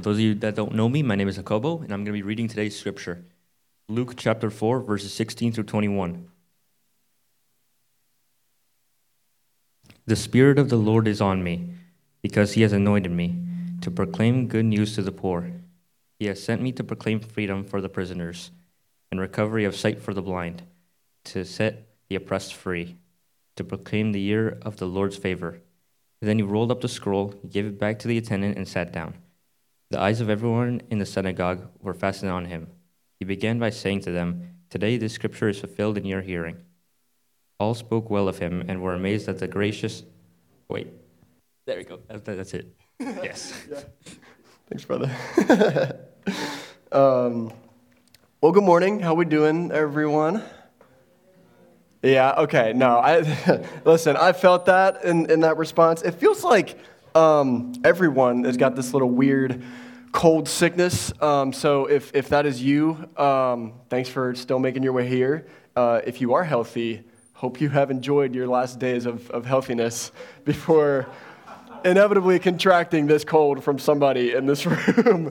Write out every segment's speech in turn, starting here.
For those of you that don't know me, my name is Jacobo, and I'm going to be reading today's scripture, Luke chapter 4, verses 16 through 21. The Spirit of the Lord is on me, because he has anointed me to proclaim good news to the poor. He has sent me to proclaim freedom for the prisoners and recovery of sight for the blind, to set the oppressed free, to proclaim the year of the Lord's favor. Then he rolled up the scroll, gave it back to the attendant, and sat down. The eyes of everyone in the synagogue were fastened on him. He began by saying to them, "Today this scripture is fulfilled in your hearing." All spoke well of him and were amazed at the gracious... Wait, there we go. That's it. Yes. Yeah. Thanks, brother. Well, good morning. How we doing, everyone? Yeah, okay. No, listen, I felt that in that response. It feels like everyone has got this little weird cold sickness. So if that is you, thanks for still making your way here. If you are healthy, hope you have enjoyed your last days of healthiness before inevitably contracting this cold from somebody in this room.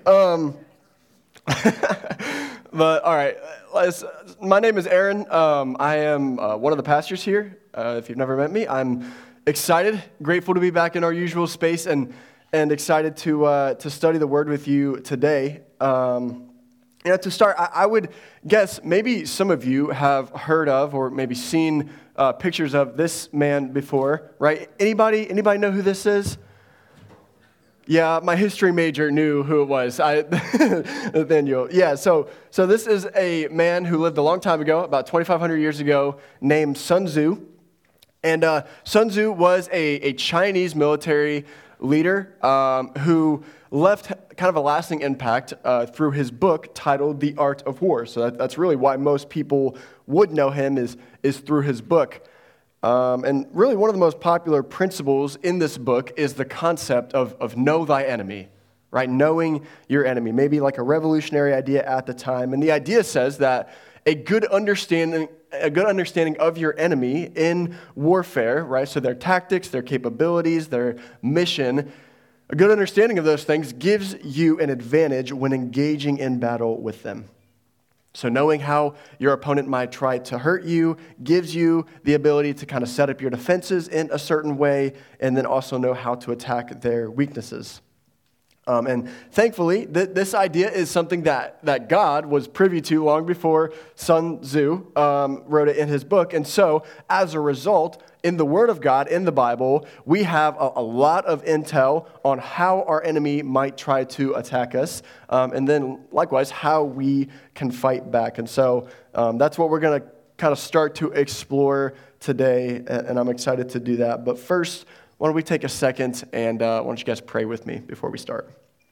But all right, my name is Aaron. I am one of the pastors here. If you've never met me, I'm excited, grateful to be back in our usual space, and excited to study the Word with you today. To start, I would guess maybe some of you have heard of or maybe seen pictures of this man before, right? Anybody know who this is? Yeah, my history major knew who it was. Nathaniel. Yeah, so this is a man who lived a long time ago, about 2,500 years ago, named Sun Tzu. And Sun Tzu was a Chinese military leader who left kind of a lasting impact through his book titled The Art of War. So that's really why most people would know him is through his book. And really one of the most popular principles in this book is the concept of know thy enemy, right? Knowing your enemy, maybe like a revolutionary idea at the time. And the idea says that a good understanding of your enemy in warfare, right? So their tactics, their capabilities, their mission, a good understanding of those things gives you an advantage when engaging in battle with them. So knowing how your opponent might try to hurt you gives you the ability to kind of set up your defenses in a certain way and then also know how to attack their weaknesses. And thankfully, this idea is something that God was privy to long before Sun Tzu wrote it in his book. And so, as a result, in the Word of God, in the Bible, we have a lot of intel on how our enemy might try to attack us, and then likewise, how we can fight back. And so that's what we're going to kind of start to explore today, and I'm excited to do that. But first, why don't we take a second and why don't you guys pray with me before we start?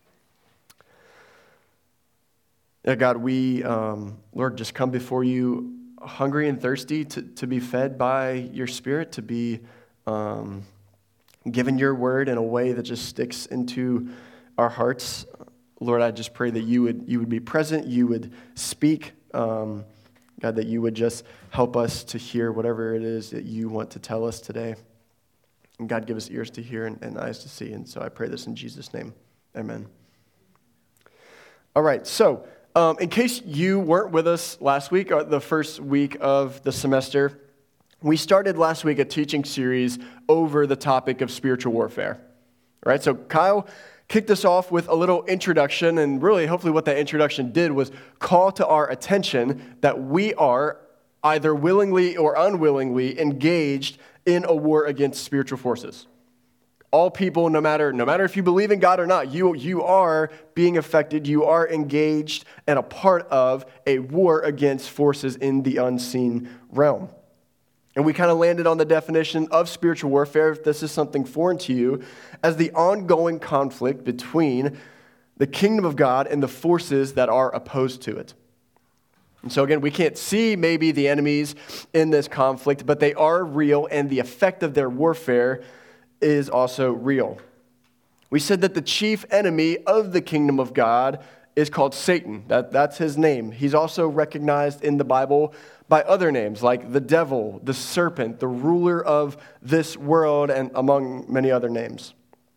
Yeah, God, we, Lord, just come before you hungry and thirsty to be fed by your Spirit, to be given your word in a way that just sticks into our hearts. Lord, I just pray that you would be present, you would speak, God, that you would just help us to hear whatever it is that you want to tell us today. And God, give us ears to hear and eyes to see. And so I pray this in Jesus' name. Amen. All right, so in case you weren't with us last week, or the first week of the semester, we started last week a teaching series over the topic of spiritual warfare. All right, so Kyle kicked us off with a little introduction, and really, hopefully what that introduction did was call to our attention that we are either willingly or unwillingly engaged in a war against spiritual forces. All people, no matter if you believe in God or not, you are being affected, you are engaged and a part of a war against forces in the unseen realm. And we kind of landed on the definition of spiritual warfare, if this is something foreign to you, as the ongoing conflict between the kingdom of God and the forces that are opposed to it. And so again, we can't see maybe the enemies in this conflict, but they are real, and the effect of their warfare is also real. We said that the chief enemy of the kingdom of God is called Satan. That's his name. He's also recognized in the Bible by other names like the devil, the serpent, the ruler of this world, and among many other names.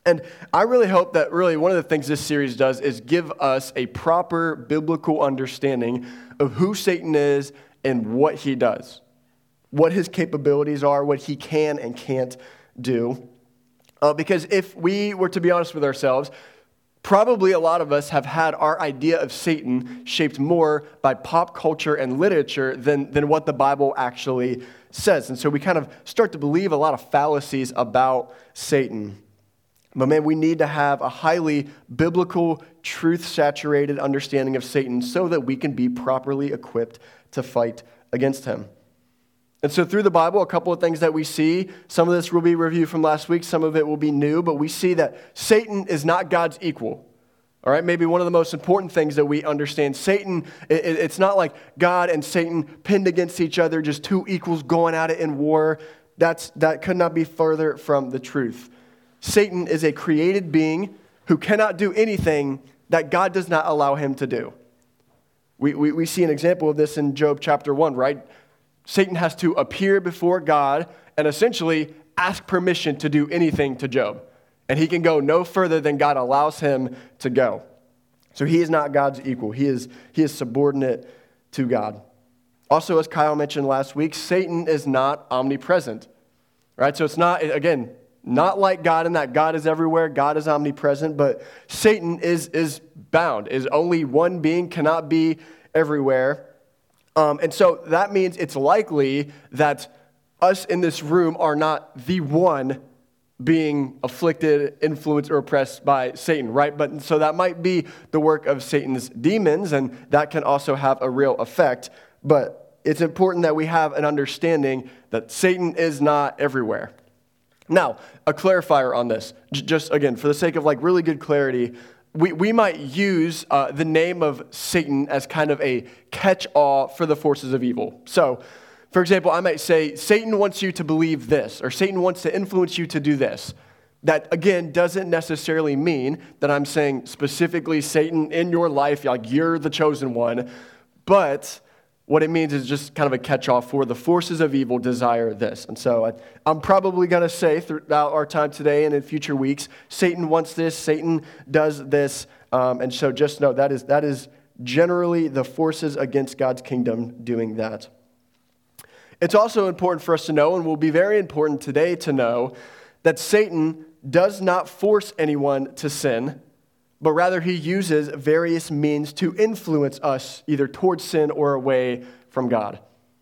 And I really hope that really one of the things this series does is give us a proper biblical understanding of who Satan is and what he does, what his capabilities are, what he can and can't do. Because if we were to be honest with ourselves, probably a lot of us have had our idea of Satan shaped more by pop culture and literature than what the Bible actually says. And so we kind of start to believe a lot of fallacies about Satan. But man, we need to have a highly biblical, truth-saturated understanding of Satan so that we can be properly equipped to fight against him. And so through the Bible, a couple of things that we see, some of this will be reviewed from last week, some of it will be new, but we see that Satan is not God's equal. All right, maybe one of the most important things that we understand, Satan, it's not like God and Satan pinned against each other, just two equals going at it in war. That could not be further from the truth. Satan is a created being who cannot do anything that God does not allow him to do. We see an example of this in Job chapter 1, right? Satan has to appear before God and essentially ask permission to do anything to Job. And he can go no further than God allows him to go. So he is not God's equal. He is subordinate to God. Also, as Kyle mentioned last week, Satan is not omnipresent. Right? So it's not, again, not like God in that God is everywhere, God is omnipresent, but Satan is bound, is only one being, cannot be everywhere. And so that means it's likely that us in this room are not the one being afflicted, influenced, or oppressed by Satan, right? But so that might be the work of Satan's demons, and that can also have a real effect. But it's important that we have an understanding that Satan is not everywhere. Now, a clarifier on this, just again, for the sake of like really good clarity, we might use the name of Satan as kind of a catch-all for the forces of evil. So, for example, I might say, Satan wants you to believe this, or Satan wants to influence you to do this. That, again, doesn't necessarily mean that I'm saying specifically Satan in your life, like you're the chosen one, but what it means is just kind of a catch-all for the forces of evil desire this. And so I'm probably going to say throughout our time today and in future weeks, Satan wants this, Satan does this. And so just know that is generally the forces against God's kingdom doing that. It's also important for us to know, and will be very important today to know, that Satan does not force anyone to sin, but rather he uses various means to influence us either towards sin or away from God.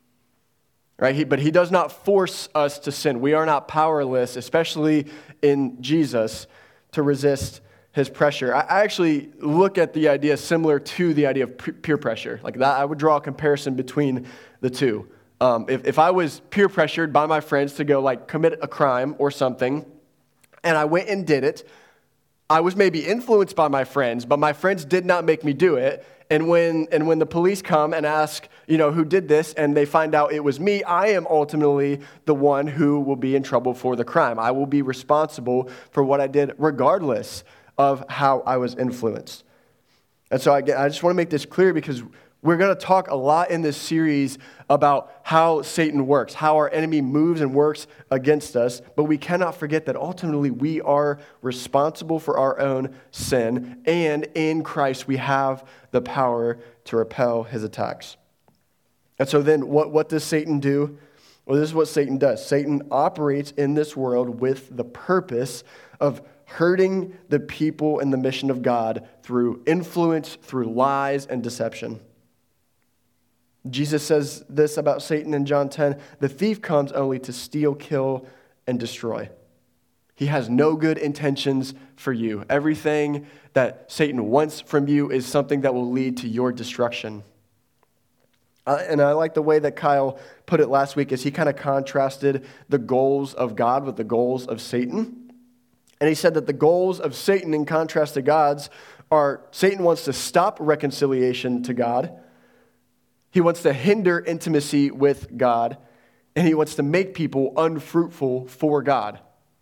Right? But he does not force us to sin. We are not powerless, especially in Jesus, to resist his pressure. I actually look at the idea similar to the idea of peer pressure. Like that, I would draw a comparison between the two. If I was peer pressured by my friends to go like commit a crime or something, and I went and did it, I was maybe influenced by my friends, but my friends did not make me do it. And when the police come and ask, who did this, and they find out it was me, I am ultimately the one who will be in trouble for the crime. I will be responsible for what I did regardless of how I was influenced. And so I just want to make this clear because we're going to talk a lot in this series about how Satan works, how our enemy moves and works against us, but we cannot forget that ultimately we are responsible for our own sin, and in Christ we have the power to repel his attacks. And so then what does Satan do? Well, this is what Satan does. Satan operates in this world with the purpose of hurting the people in the mission of God through influence, through lies, and deception. Jesus says this about Satan in John 10, the thief comes only to steal, kill, and destroy. He has no good intentions for you. Everything that Satan wants from you is something that will lead to your destruction. And I like the way that Kyle put it last week as he kind of contrasted the goals of God with the goals of Satan. And he said that the goals of Satan in contrast to God's are Satan wants to stop reconciliation to God. He wants to hinder intimacy with God, and he wants to make people unfruitful for God.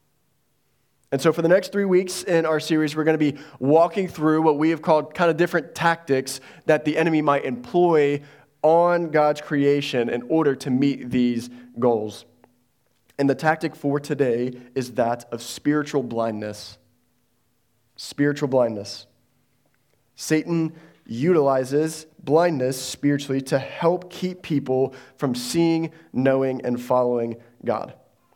And so for the next 3 weeks in our series, we're going to be walking through what we have called kind of different tactics that the enemy might employ on God's creation in order to meet these goals. And the tactic for today is that of spiritual blindness. spiritual blindness. Satan utilizes blindness spiritually to help keep people from seeing, knowing, and following God.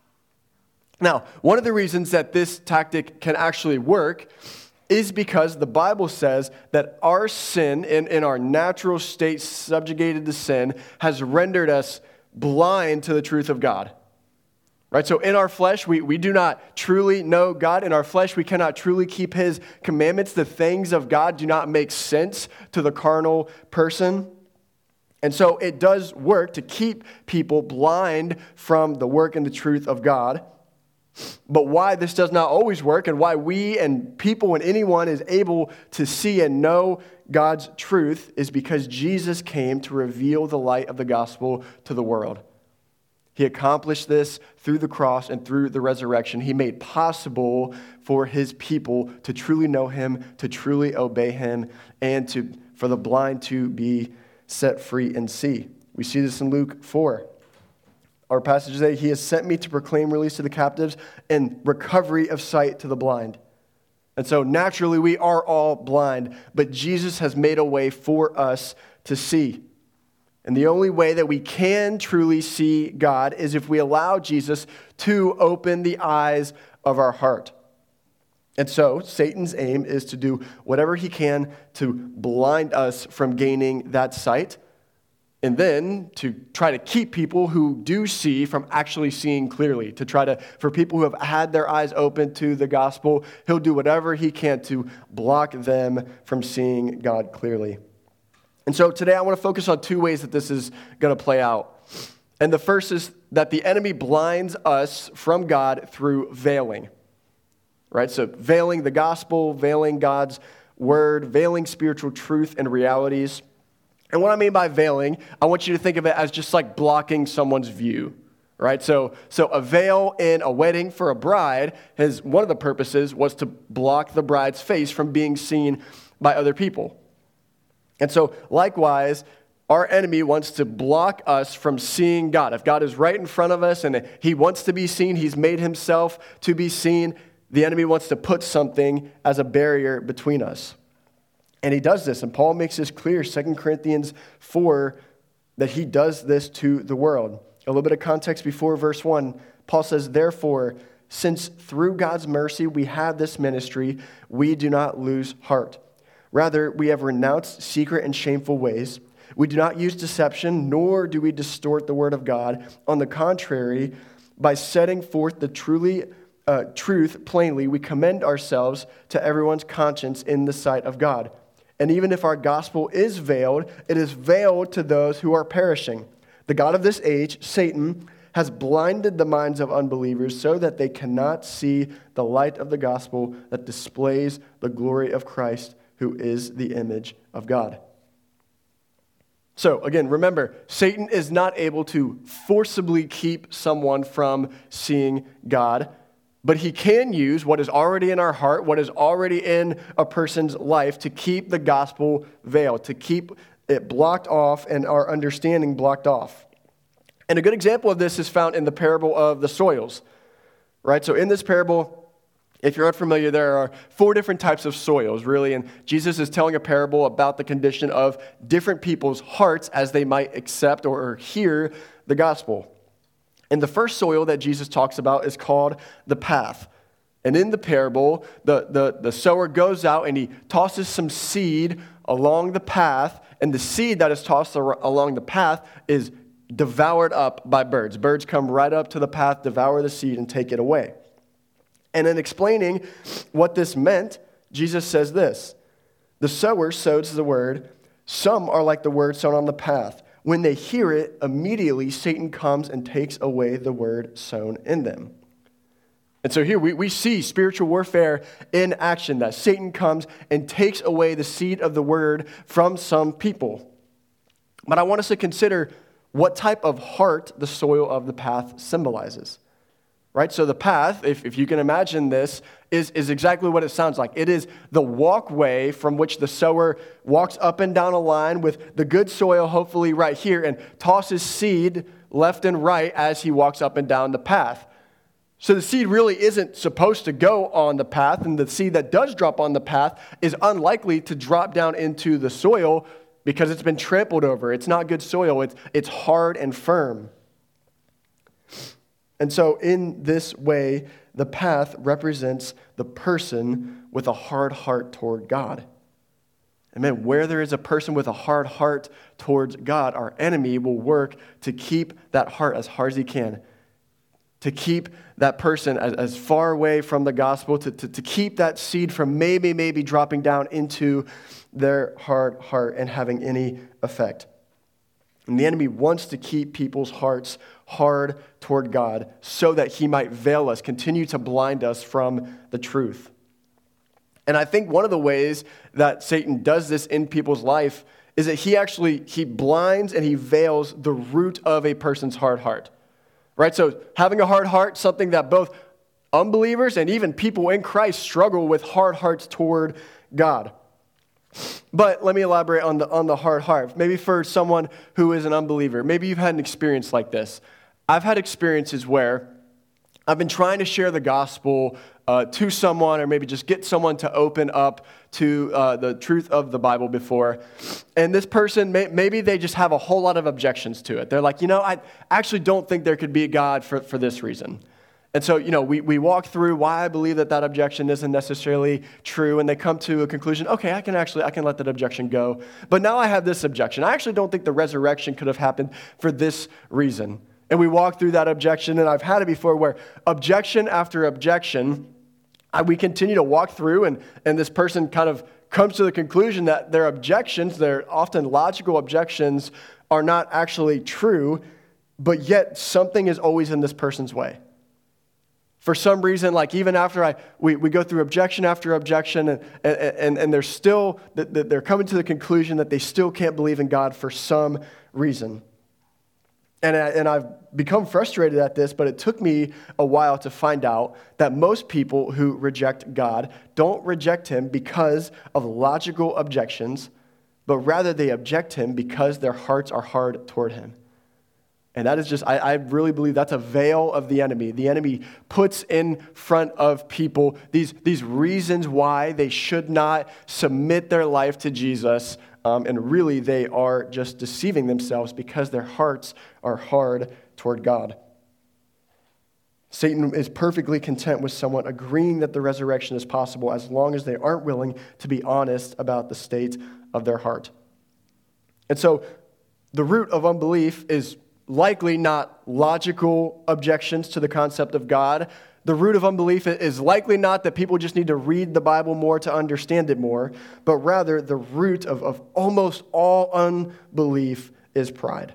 Now, one of the reasons that this tactic can actually work is because the Bible says that our sin, in our natural state subjugated to sin, has rendered us blind to the truth of God. Right? So in our flesh, we do not truly know God. In our flesh, we cannot truly keep His commandments. The things of God do not make sense to the carnal person. And so it does work to keep people blind from the work and the truth of God. But why this does not always work, and why we and people and anyone is able to see and know God's truth, is because Jesus came to reveal the light of the gospel to the world. He accomplished this through the cross and through the resurrection. He made possible for His people to truly know Him, to truly obey Him, and for the blind to be set free and see. We see this in Luke 4. Our passage today, He has sent me to proclaim release to the captives and recovery of sight to the blind. And so naturally we are all blind, but Jesus has made a way for us to see. And the only way that we can truly see God is if we allow Jesus to open the eyes of our heart. And so Satan's aim is to do whatever he can to blind us from gaining that sight, and then to try to keep people who do see from actually seeing clearly. For people who have had their eyes open to the gospel, he'll do whatever he can to block them from seeing God clearly. And so today I want to focus on two ways that this is going to play out. And the first is that the enemy blinds us from God through veiling. Right? So veiling the gospel, veiling God's word, veiling spiritual truth and realities. And what I mean by veiling, I want you to think of it as just like blocking someone's view, right? So a veil in a wedding for a bride, one of the purposes was to block the bride's face from being seen by other people. And so likewise, our enemy wants to block us from seeing God. If God is right in front of us and He wants to be seen, He's made Himself to be seen, the enemy wants to put something as a barrier between us. And he does this, and Paul makes this clear, 2 Corinthians 4, that he does this to the world. A little bit of context before verse 1, Paul says, "Therefore, since through God's mercy we have this ministry, we do not lose heart. Rather, we have renounced secret and shameful ways. We do not use deception, nor do we distort the word of God. On the contrary, by setting forth the truth plainly, we commend ourselves to everyone's conscience in the sight of God. And even if our gospel is veiled, it is veiled to those who are perishing. The God of this age, Satan, has blinded the minds of unbelievers so that they cannot see the light of the gospel that displays the glory of Christ, who is the image of God." So again, remember, Satan is not able to forcibly keep someone from seeing God, but he can use what is already in our heart, what is already in a person's life, to keep the gospel veiled, to keep it blocked off and our understanding blocked off. And a good example of this is found in the parable of the soils. Right? So in this parable, if you're unfamiliar, there are 4 different types of soils, really, and Jesus is telling a parable about the condition of different people's hearts as they might accept or hear the gospel. And the first soil that Jesus talks about is called the path. And in the parable, the sower goes out and he tosses some seed along the path, and the seed that is tossed along the path is devoured up by birds. Birds come right up to the path, devour the seed, and take it away. And in explaining what this meant, Jesus says this: "The sower sows the word. Some are like the word sown on the path. When they hear it, immediately Satan comes and takes away the word sown in them." And so here we see spiritual warfare in action, that Satan comes and takes away the seed of the word from some people. But I want us to consider what type of heart the soil of the path symbolizes. Right? So the path, if you can imagine this, is exactly what it sounds like. It is the walkway from which the sower walks up and down a line with the good soil hopefully right here and tosses seed left and right as he walks up and down the path. So the seed really isn't supposed to go on the path, and the seed that does drop on the path is unlikely to drop down into the soil because it's been trampled over. It's not good soil. It's hard and firm. And so in this way, the path represents the person with a hard heart toward God. Amen. Where there is a person with a hard heart towards God, our enemy will work to keep that heart as hard as he can, to keep that person as far away from the gospel, to keep that seed from maybe dropping down into their hard heart and having any effect. And the enemy wants to keep people's hearts hard toward God so that he might veil us, continue to blind us from the truth. And I think one of the ways that Satan does this in people's life is that he blinds and he veils the root of a person's hard heart. Right? So having a hard heart, something that both unbelievers and even people in Christ struggle with hard hearts toward God. But let me elaborate on the hard heart. Maybe for someone who is an unbeliever, maybe you've had an experience like this. I've had experiences where I've been trying to share the gospel to someone, or maybe just get someone to open up to the truth of the Bible before. And this person, maybe they just have a whole lot of objections to it. They're like, I actually don't think there could be a God for this reason. And so, we walk through why I believe that objection isn't necessarily true, and they come to a conclusion, okay, I can let that objection go. But now I have this objection. I actually don't think the resurrection could have happened for this reason. And we walk through that objection, and I've had it before where objection after objection, we continue to walk through, and this person kind of comes to the conclusion that their objections, their often logical objections, are not actually true, but yet something is always in this person's way. For some reason, like even after we go through objection after objection, and they're coming to the conclusion that they still can't believe in God for some reason. And I've become frustrated at this, but it took me a while to find out that most people who reject God don't reject him because of logical objections, but rather they object him because their hearts are hard toward him. And that is just, I really believe that's a veil of the enemy. The enemy puts in front of people these reasons why they should not submit their life to Jesus. And really, they are just deceiving themselves because their hearts are hard toward God. Satan is perfectly content with someone agreeing that the resurrection is possible as long as they aren't willing to be honest about the state of their heart. And so the root of unbelief is likely not logical objections to the concept of God. The root of unbelief is likely not that people just need to read the Bible more to understand it more, but rather the root of almost all unbelief is pride.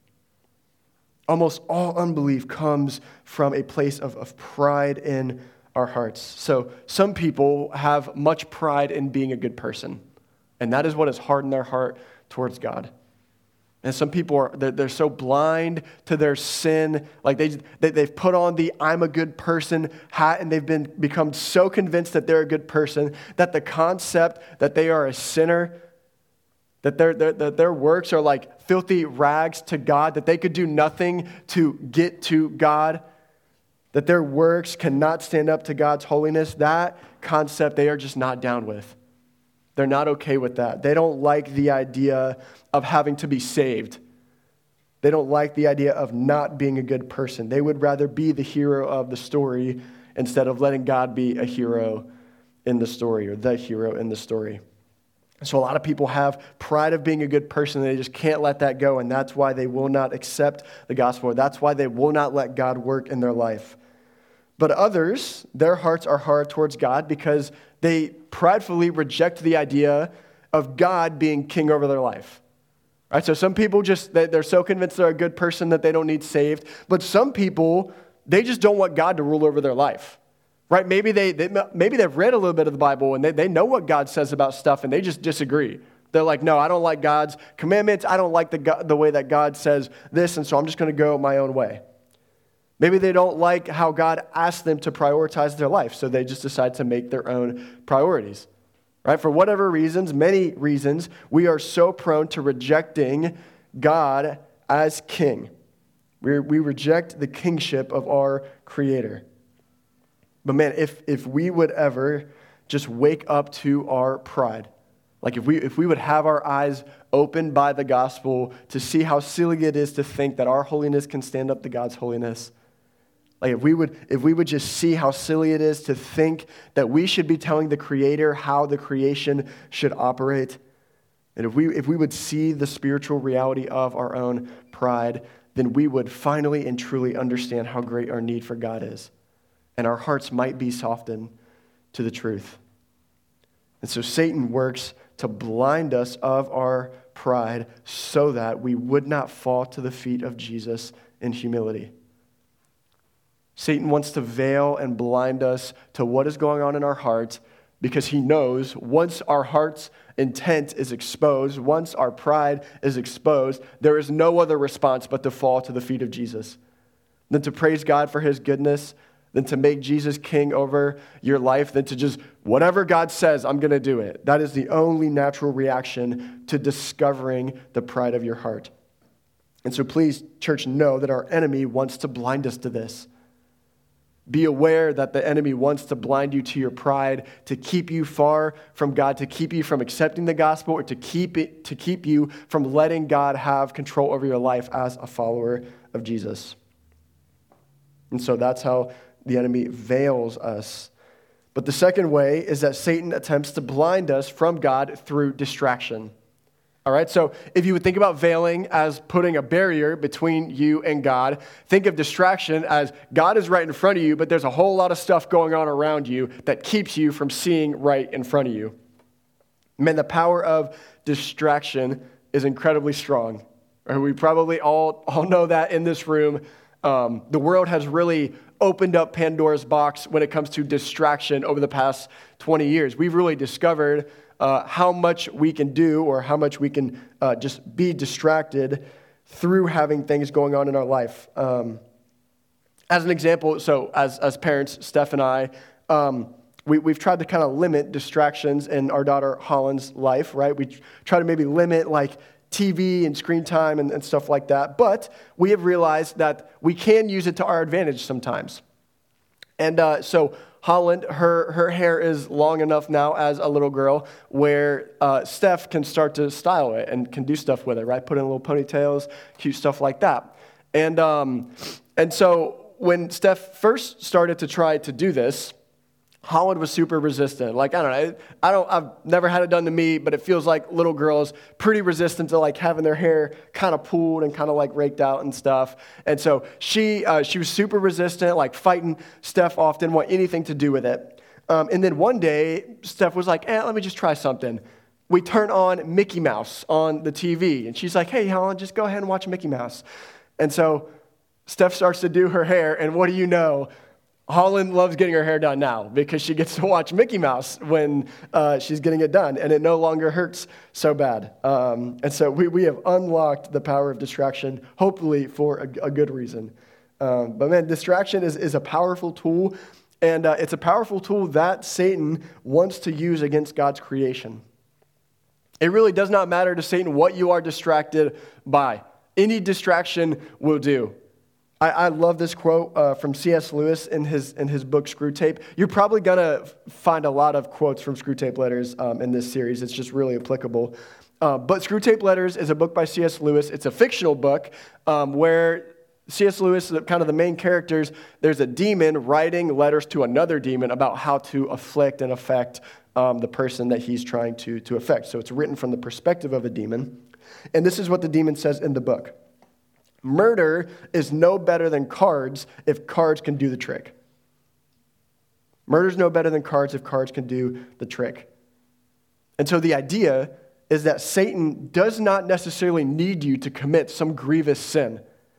Almost all unbelief comes from a place of pride in our hearts. So some people have much pride in being a good person, and that is what has hardened their heart towards God. And some people they're so blind to their sin, like they've put on the "I'm a good person" hat, and they've become so convinced that they're a good person that the concept that they are a sinner, that their works are like filthy rags to God, that they could do nothing to get to God, that their works cannot stand up to God's holiness, that concept they are just not down with. They're not okay with that. They don't like the idea of having to be saved. They don't like the idea of not being a good person. They would rather be the hero of the story instead of letting God be a hero in the story, or the hero in the story. So a lot of people have pride of being a good person, and they just can't let that go, and that's why they will not accept the gospel, or that's why they will not let God work in their life. But others, their hearts are hard towards God because they pridefully reject the idea of God being king over their life. Right? So some people they're so convinced they're a good person that they don't need saved. But some people, they just don't want God to rule over their life. Right? Maybe they've read a little bit of the Bible and they know what God says about stuff, and they just disagree. They're like, no, I don't like God's commandments. I don't like the way that God says this, and so I'm just going to go my own way. Maybe they don't like how God asked them to prioritize their life, so they just decide to make their own priorities. Right? For whatever reasons, many reasons, we are so prone to rejecting God as king. We reject the kingship of our Creator. But man, if we would ever just wake up to our pride, like if we would have our eyes opened by the gospel to see how silly it is to think that our holiness can stand up to God's holiness. Like if we would just see how silly it is to think that we should be telling the Creator how the creation should operate. And if we would see the spiritual reality of our own pride, then we would finally and truly understand how great our need for God is. And our hearts might be softened to the truth. And so Satan works to blind us of our pride so that we would not fall to the feet of Jesus in humility. Satan wants to veil and blind us to what is going on in our hearts because he knows once our heart's intent is exposed, once our pride is exposed, there is no other response but to fall to the feet of Jesus, than to praise God for his goodness, than to make Jesus king over your life, than to just, whatever God says, I'm going to do it. That is the only natural reaction to discovering the pride of your heart. And so please, church, know that our enemy wants to blind us to this. Be aware that the enemy wants to blind you to your pride, to keep you far from God, to keep you from accepting the gospel, or to keep you from letting God have control over your life as a follower of Jesus. And so that's how the enemy veils us. But the second way is that Satan attempts to blind us from God through distraction. All right, so if you would think about veiling as putting a barrier between you and God, think of distraction as God is right in front of you, but there's a whole lot of stuff going on around you that keeps you from seeing right in front of you. Man, the power of distraction is incredibly strong. We probably all know that in this room. The world has really opened up Pandora's box when it comes to distraction over the past 20 years. We've really discovered how much we can do or how much we can just be distracted through having things going on in our life. As an example, so as parents, Steph and I, we've tried to kind of limit distractions in our daughter Holland's life, right? We try to maybe limit like TV and screen time and stuff like that. But we have realized that we can use it to our advantage sometimes. And so Holland, her hair is long enough now as a little girl where Steph can start to style it and can do stuff with it, right? Put in little ponytails, cute stuff like that. And so when Steph first started to try to do this, Holland was super resistant. Like, I don't know, I've never had it done to me, but it feels like little girls pretty resistant to like having their hair kind of pulled and kind of like raked out and stuff. And so she was super resistant, like fighting Steph off, didn't want anything to do with it. And then one day, Steph was like, let me just try something. We turn on Mickey Mouse on the TV, and she's like, hey, Holland, just go ahead and watch Mickey Mouse. And so Steph starts to do her hair, and what do you know? Holland loves getting her hair done now because she gets to watch Mickey Mouse when she's getting it done, and it no longer hurts so bad. And so we have unlocked the power of distraction, hopefully for a good reason. But man, distraction is a powerful tool, and it's a powerful tool that Satan wants to use against God's creation. It really does not matter to Satan what you are distracted by. Any distraction will do. I love this quote from C.S. Lewis in his book Screwtape. You're probably going to find a lot of quotes from Screwtape Letters in this series. It's just really applicable. But Screwtape Letters is a book by C.S. Lewis. It's a fictional book where C.S. Lewis, kind of the main characters, there's a demon writing letters to another demon about how to afflict and affect the person that he's trying to affect. So it's written from the perspective of a demon. And this is what the demon says in the book. Murder is no better than cards if cards can do the trick. Murder's no better than cards if cards can do the trick. And so the idea is that Satan does not necessarily need you to commit some grievous sin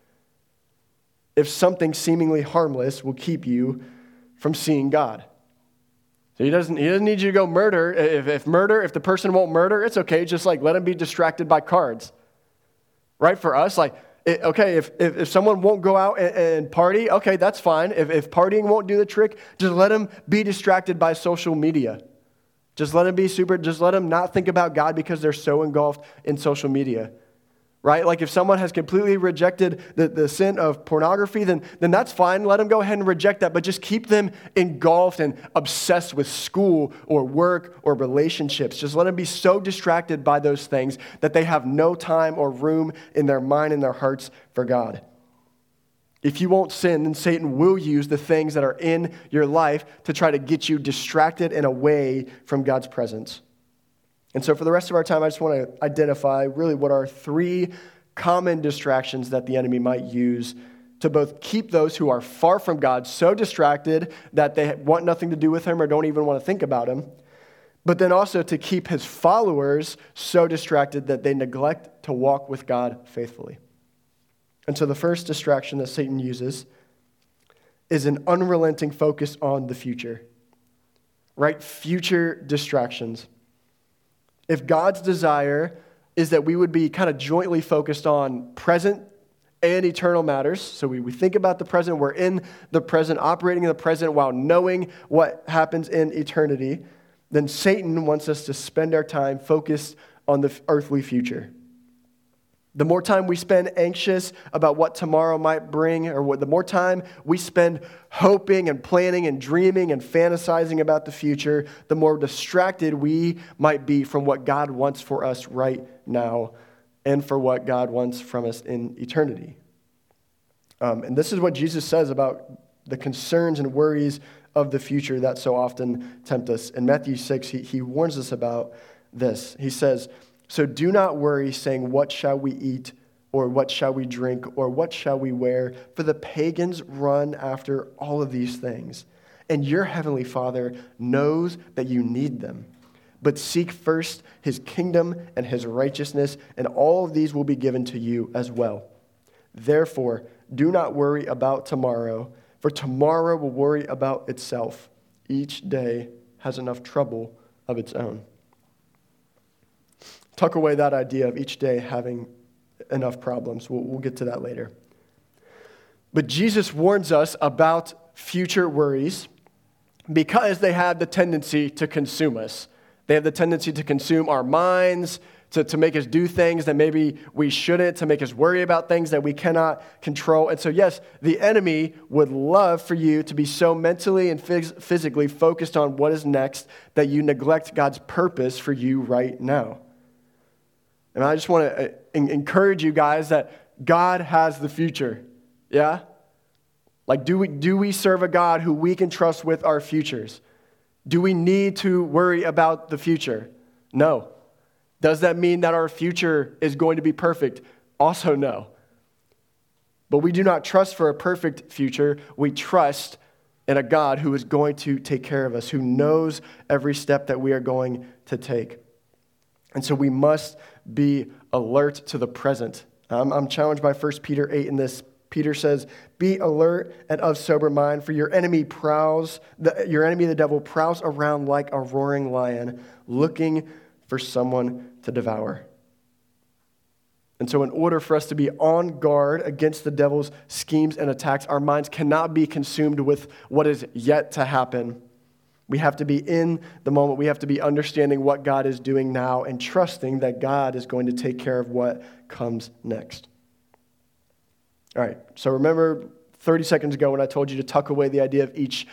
if something seemingly harmless will keep you from seeing God. So he doesn't need you to go murder. If the person won't murder, it's okay. Just like let him be distracted by cards. Right? For us, like, if someone won't go out and party, okay, that's fine. If partying won't do the trick, just let them be distracted by social media. Just let them not think about God because they're so engulfed in social media. right? Like if someone has completely rejected the sin of pornography, then that's fine. Let them go ahead and reject that, but just keep them engulfed and obsessed with school or work or relationships. Just let them be so distracted by those things that they have no time or room in their mind and their hearts for God. If you won't sin, then Satan will use the things that are in your life to try to get you distracted and away from God's presence. And so for the rest of our time, I just want to identify really what are 3 common distractions that the enemy might use to both keep those who are far from God so distracted that they want nothing to do with him or don't even want to think about him, but then also to keep his followers so distracted that they neglect to walk with God faithfully. And so the first distraction that Satan uses is an unrelenting focus on the future, right? Future distractions. If God's desire is that we would be kind of jointly focused on present and eternal matters, so we think about the present, we're in the present, operating in the present while knowing what happens in eternity, then Satan wants us to spend our time focused on the earthly future. The more time we spend anxious about what tomorrow might bring, or the more time we spend hoping and planning and dreaming and fantasizing about the future, the more distracted we might be from what God wants for us right now and for what God wants from us in eternity. And this is what Jesus says about the concerns and worries of the future that so often tempt us. In Matthew 6, he warns us about this. He says, "So do not worry, saying, 'What shall we eat?' or 'What shall we drink?' or 'What shall we wear?' For the pagans run after all of these things. And your heavenly Father knows that you need them. But seek first his kingdom and his righteousness, and all of these will be given to you as well. Therefore, do not worry about tomorrow, for tomorrow will worry about itself. Each day has enough trouble of its own." Tuck away that idea of each day having enough problems. We'll get to that later. But Jesus warns us about future worries because they have the tendency to consume us. They have the tendency to consume our minds, to make us do things that maybe we shouldn't, to make us worry about things that we cannot control. And so, yes, the enemy would love for you to be so mentally and physically focused on what is next that you neglect God's purpose for you right now. And I just want to encourage you guys that God has the future. Yeah? Like, do we serve a God who we can trust with our futures? Do we need to worry about the future? No. Does that mean that our future is going to be perfect? Also, no. But we do not trust for a perfect future. We trust in a God who is going to take care of us, who knows every step that we are going to take. And so we must be alert to the present. I'm challenged by 1 Peter 8 in this. Peter says, "Be alert and of sober mind, for your enemy, the devil, prowls around like a roaring lion, looking for someone to devour." And so in order for us to be on guard against the devil's schemes and attacks, our minds cannot be consumed with what is yet to happen. We have to be in the moment. We have to be understanding what God is doing now and trusting that God is going to take care of what comes next. All right, so remember 30 seconds ago when I told you to tuck away the idea of each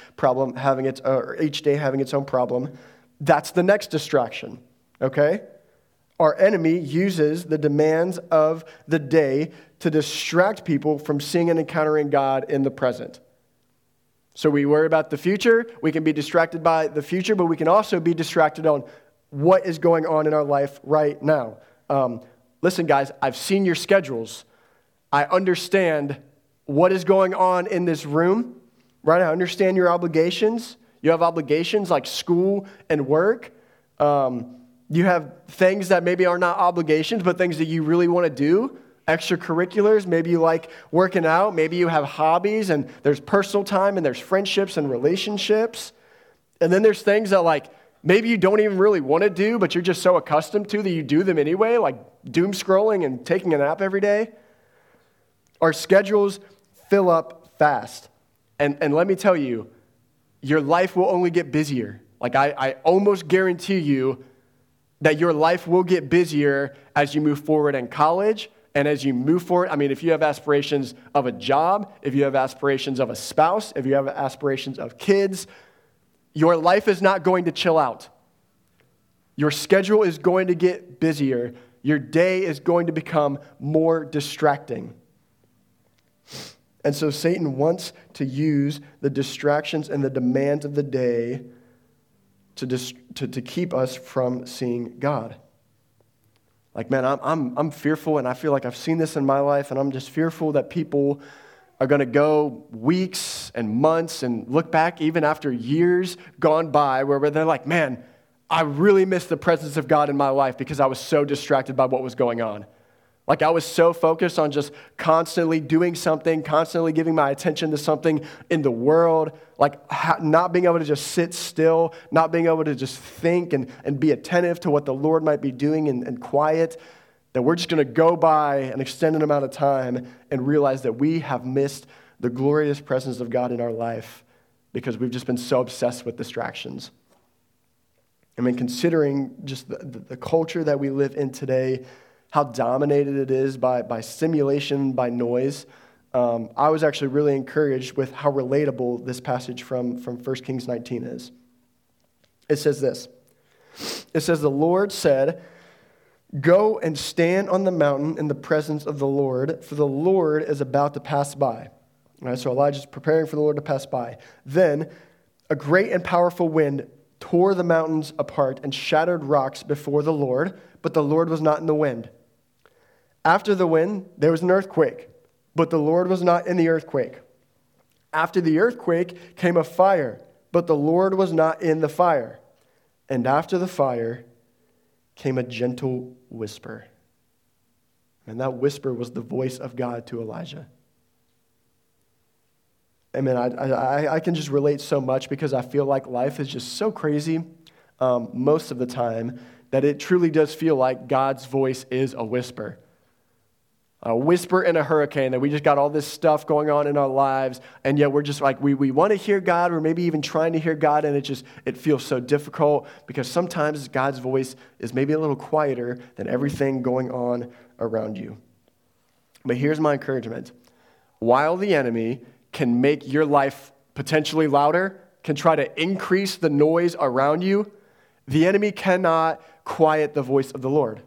day having its own problem. That's the next distraction, okay? Our enemy uses the demands of the day to distract people from seeing and encountering God in the present. So we worry about the future. We can be distracted by the future, but we can also be distracted on what is going on in our life right now. Listen, guys, I've seen your schedules. I understand what is going on in this room, right? I understand your obligations. You have obligations like school and work. You have things that maybe are not obligations, but things that you really want to do. Extracurriculars, maybe you like working out, maybe you have hobbies, and there's personal time, and there's friendships and relationships. And then there's things that like maybe you don't even really want to do, but you're just so accustomed to that you do them anyway, like doom scrolling and taking a nap every day. Our schedules fill up fast. And let me tell you, your life will only get busier. Like I almost guarantee you that your life will get busier as you move forward in college, And as you move forward, I mean, if you have aspirations of a job, if you have aspirations of a spouse, if you have aspirations of kids, your life is not going to chill out. Your schedule is going to get busier. Your day is going to become more distracting. And so Satan wants to use the distractions and the demands of the day to keep us from seeing God. Like, man, I'm fearful, and I feel like I've seen this in my life, and I'm just fearful that people are going to go weeks and months and look back even after years gone by where they're like, man, I really miss the presence of God in my life because I was so distracted by what was going on. Like, I was so focused on just constantly doing something, constantly giving my attention to something in the world, like not being able to just sit still, not being able to just think and be attentive to what the Lord might be doing and quiet, that we're just going to go by an extended amount of time and realize that we have missed the glorious presence of God in our life because we've just been so obsessed with distractions. I mean, considering just the culture that we live in today, how dominated it is by stimulation, by noise. I was actually really encouraged with how relatable this passage from 1 Kings 19 is. It says this. It says, the Lord said, go and stand on the mountain in the presence of the Lord, for the Lord is about to pass by. All right, so Elijah's preparing for the Lord to pass by. Then a great and powerful wind tore the mountains apart and shattered rocks before the Lord, but the Lord was not in the wind. After the wind, there was an earthquake, but the Lord was not in the earthquake. After the earthquake came a fire, but the Lord was not in the fire. And after the fire came a gentle whisper. And that whisper was the voice of God to Elijah. I mean, I can just relate so much because I feel like life is just so crazy most of the time that it truly does feel like God's voice is a whisper. A whisper in a hurricane, that we just got all this stuff going on in our lives, and yet we're just like, we want to hear God, or maybe even trying to hear God, and it feels so difficult because sometimes God's voice is maybe a little quieter than everything going on around you. But here's my encouragement. While the enemy can make your life potentially louder, can try to increase the noise around you, the enemy cannot quiet the voice of the Lord.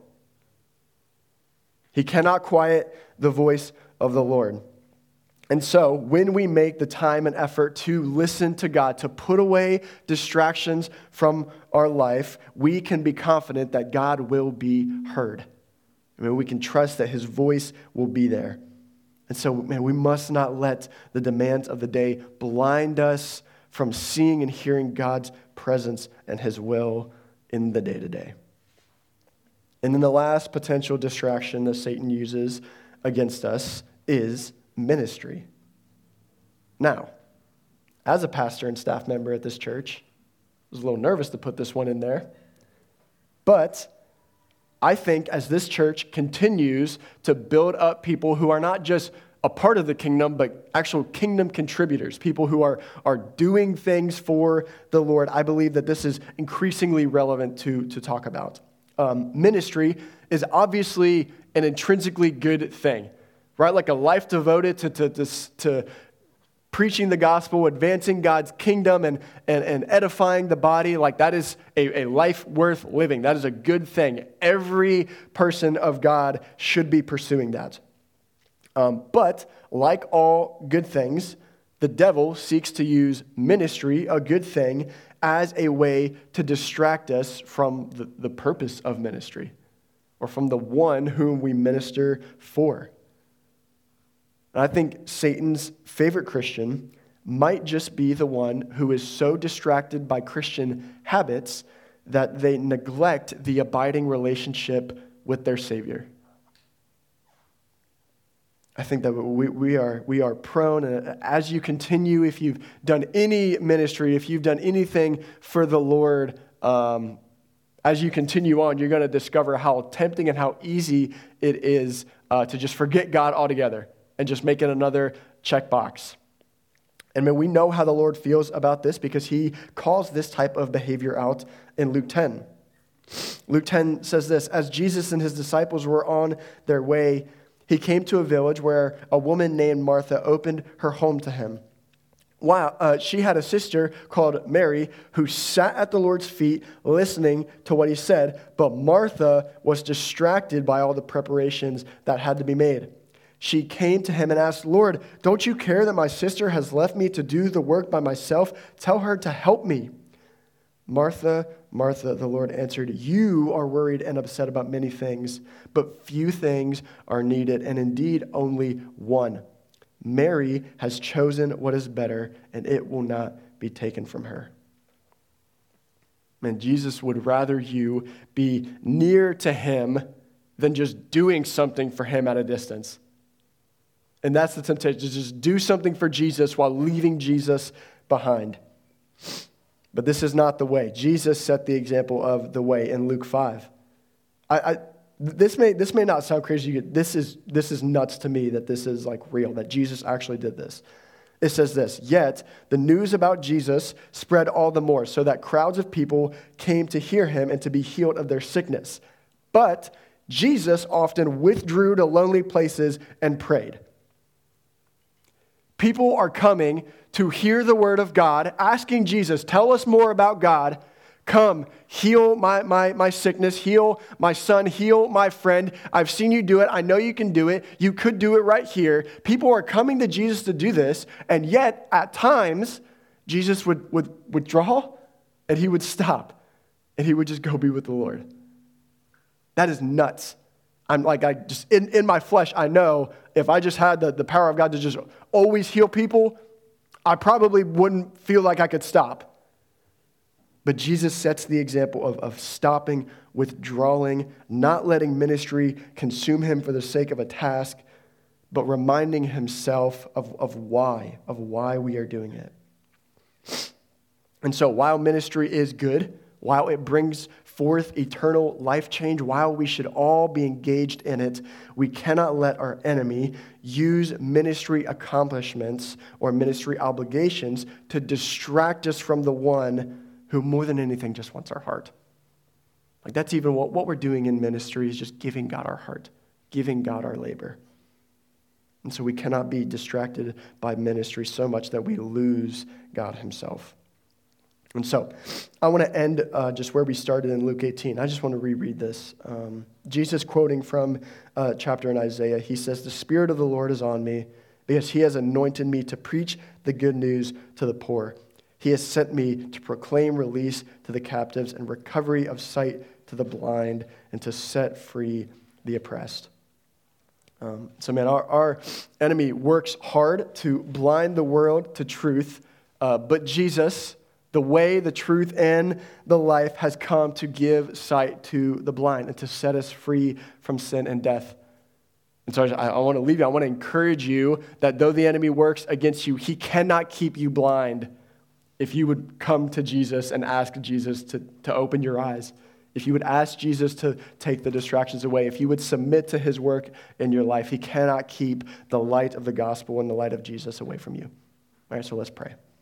He cannot quiet the voice of the Lord. And so when we make the time and effort to listen to God, to put away distractions from our life, we can be confident that God will be heard. I mean, we can trust that his voice will be there. And so, man, we must not let the demands of the day blind us from seeing and hearing God's presence and his will in the day-to-day. And then the last potential distraction that Satan uses against us is ministry. Now, as a pastor and staff member at this church, I was a little nervous to put this one in there, but I think as this church continues to build up people who are not just a part of the kingdom, but actual kingdom contributors, people who are doing things for the Lord, I believe that this is increasingly relevant to talk about. Ministry is obviously an intrinsically good thing, right? Like a life devoted to preaching the gospel, advancing God's kingdom, and edifying the body, like that is a life worth living. That is a good thing. Every person of God should be pursuing that. But like all good things, the devil seeks to use ministry, a good thing, as a way to distract us from the purpose of ministry or from the one whom we minister for. And I think Satan's favorite Christian might just be the one who is so distracted by Christian habits that they neglect the abiding relationship with their Savior. I think that we are prone, and as you continue, if you've done any ministry, if you've done anything for the Lord, as you continue on, you're going to discover how tempting and how easy it is to just forget God altogether and just make it another checkbox. And we know how the Lord feels about this because he calls this type of behavior out in Luke 10. Luke 10 says this, as Jesus and his disciples were on their way, he came to a village where a woman named Martha opened her home to him. She had a sister called Mary who sat at the Lord's feet listening to what he said, but Martha was distracted by all the preparations that had to be made. She came to him and asked, "Lord, don't you care that my sister has left me to do the work by myself? Tell her to help me." "Martha, Martha," the Lord answered, "you are worried and upset about many things, but few things are needed, and indeed only one. Mary has chosen what is better, and it will not be taken from her." Man, Jesus would rather you be near to him than just doing something for him at a distance. And that's the temptation, to just do something for Jesus while leaving Jesus behind. But this is not the way. Jesus set the example of the way in Luke 5. This may not sound crazy. This is nuts to me that this is like real, that Jesus actually did this. It says this, "Yet the news about Jesus spread all the more, so that crowds of people came to hear him and to be healed of their sickness. But Jesus often withdrew to lonely places and prayed." People are coming to hear the word of God, asking Jesus, "Tell us more about God. Come, heal my sickness, heal my son, heal my friend. I've seen you do it. I know you can do it. You could do it right here." People are coming to Jesus to do this, and yet at times, Jesus would withdraw, and he would stop, and he would just go be with the Lord. That is nuts. In my flesh, I know if I just had the power of God to just always heal people, I probably wouldn't feel like I could stop. But Jesus sets the example of stopping, withdrawing, not letting ministry consume him for the sake of a task, but reminding himself of why we are doing it. And so while ministry is good, while it brings forth eternal life change, while we should all be engaged in it, we cannot let our enemy use ministry accomplishments or ministry obligations to distract us from the one who more than anything just wants our heart. Like that's even what we're doing in ministry, is just giving God our heart, giving God our labor. And so we cannot be distracted by ministry so much that we lose God himself. And so I want to end just where we started in Luke 18. I just want to reread this. Jesus quoting from a chapter in Isaiah, he says, "The Spirit of the Lord is on me because he has anointed me to preach the good news to the poor. He has sent me to proclaim release to the captives and recovery of sight to the blind, and to set free the oppressed." Our enemy works hard to blind the world to truth, but Jesus, the way, the truth, and the life, has come to give sight to the blind and to set us free from sin and death. And so I want to leave you. I want to encourage you that though the enemy works against you, he cannot keep you blind if you would come to Jesus and ask Jesus to open your eyes. If you would ask Jesus to take the distractions away, if you would submit to his work in your life, he cannot keep the light of the gospel and the light of Jesus away from you. All right, so let's pray.